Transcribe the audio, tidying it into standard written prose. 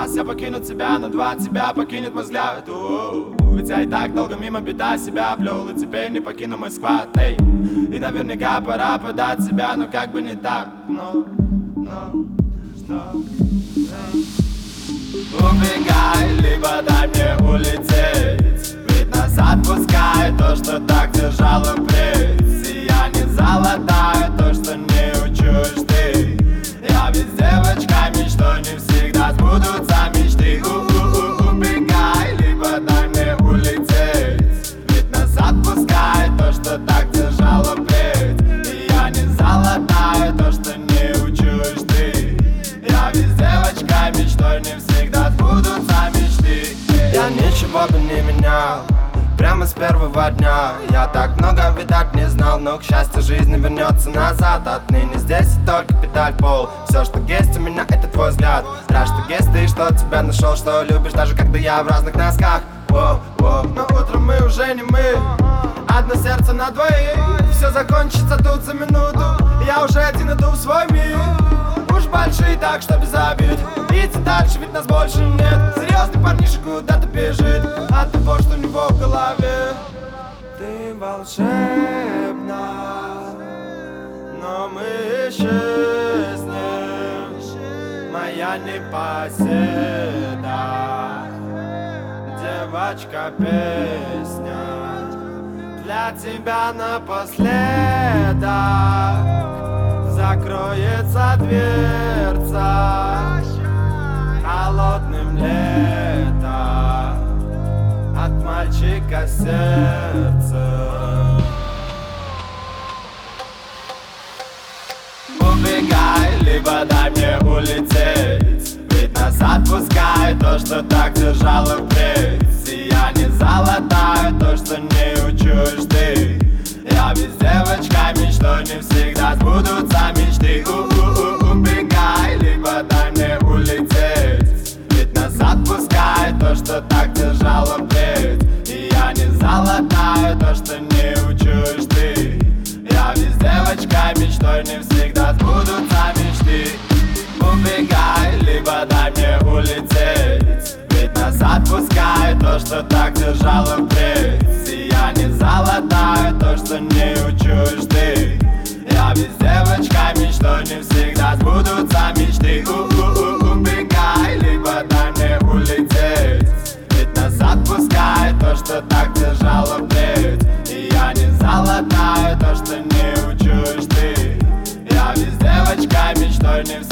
раз я покину тебя, на два тебя покинет мой взгляд. Ведь я и так долго мимо беда себя плел, и теперь не покину мой сквад. И наверняка пора подать себя, но как бы не так. Убегай, либо дай мне улететь, ведь назад пускай то, что так держало впредь. И я не золотая, то, что не учуешь ты. Я ведь с девочками, что не всегда сбудутся мечты. Убегай, либо дай мне улететь, ведь назад пускай то, что так держало впредь. И я не золотая, то, что не учуешь ты. Я ведь с девочками, что не всегда сбудутся мечты. Я ничего бы не менял, прямо с первого дня. Я так много, видать, не знал, но, к счастью, жизнь вернется назад. Отныне здесь только педаль пол. Все, что есть у меня, это твой взгляд. Рад, что есть ты, что тебя нашел, что любишь, даже когда я в разных носках. Но утром мы уже не мы, одно сердце на двоих. Все закончится тут за минуту, я уже один иду в свой мир. Уж большие так, что без обид. Идти дальше, ведь нас больше нет. Серьезный парниша куда-то бежит от того, что у него в голове. Ты волшебна, но мы исчезнем. Моя непоседа, девочка, песня для тебя напоследок. Закроется дверца холодным летом от мальчика сердце. Убегай, либо дай мне улететь, ведь назад пускай то, что так держало впредь. И я не золотая, то, что не учуешь ты. Я ведь с девочками, что не всегда сбудутся мечты. Убегай, либо дай мне улететь, ведь назад пускай то, что так держало впредь. И я не золотая, то, что не учуешь ты. Я ведь с девочками, что не всегда сбудутся мечты. Убегай, либо дай мне улететь, ведь назад пускай то, что так держало впредь. И я не золотая, то, что не учуешь ты. Я ведь с девочками, что не всегда сбудутся мечты. Убегай, либо дай мне улететь, ведь назад пускай то, что так держало впредь. И я не золотая, то, что не учуешь ты. Я ведь с девочками, что не всегда